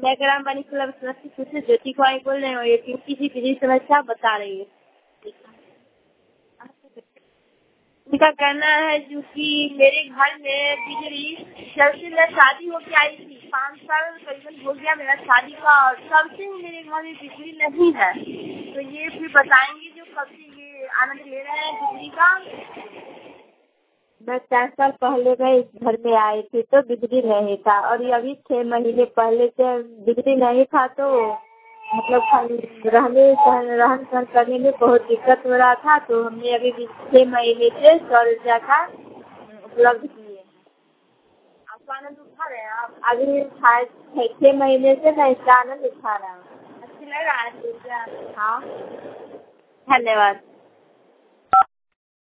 मैं ग्राम क्लब से ज्योति कुमारी बोल रही हूँ। ये क्योंकि बिजली समस्या बता रही है। उनका कहना है क्योंकि मेरे घर में बिजली जब से मैं शादी होके आई थी 5 साल करीबन हो गया मेरा शादी का, और तब से मेरे घर में बिजली नहीं है। तो ये फिर बताएंगे जो कब से ये आनंद ले रहे हैं बिजली का। मैं 4 साल पहले मैं इस घर में आई थी तो बिजली नहीं था, और अभी 6 महीने पहले से बिजली नहीं था, तो मतलब रहन सहन करने में बहुत दिक्कत हो रहा था। तो हमने अभी 6 महीने से सौर ऊर्जा का उपलब्ध किए। आपका आनंद उठा रहे हैं आप? अभी 6 महीने से मैं इसका आनंद उठा रहा हूँ। अच्छा लग रहा है? हाँ, धन्यवाद।